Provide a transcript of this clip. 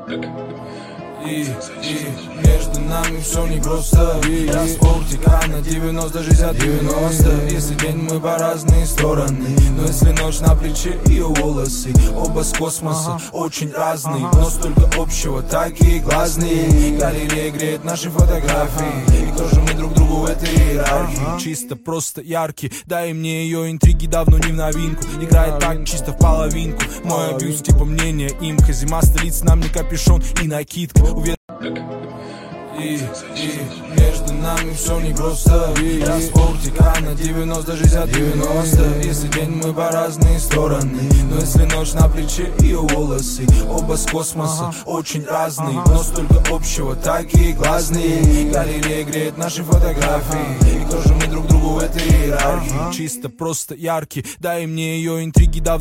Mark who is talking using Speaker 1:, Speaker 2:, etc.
Speaker 1: И между нами все не просто. Спортика на 90-60-90. Если день мы по разные стороны, но если ночь на плече ее волосы. Оба с космоса, очень разные, но столько общего, такие глазные. Галерея греет наши фотографии, и кто же мы друг другу в этой иерархии? Чисто просто яркий, дай мне ее интриги, давно не в новинку. Играет так чисто в половинку. Мой абьюз типа мнения имка. Зима, столица, нам не капюшон и накидка. И между нами все не просто. Я спортика на 90-60-90. Если день мы по разные стороны, но если ночь на плече ее волосы. Оба с космоса, очень разные, но столько общего, такие глазные. Галерея греет наши фотографии, и кто же мы друг другу в этой иерархии? Чисто просто яркий, дай мне ее интриги, давно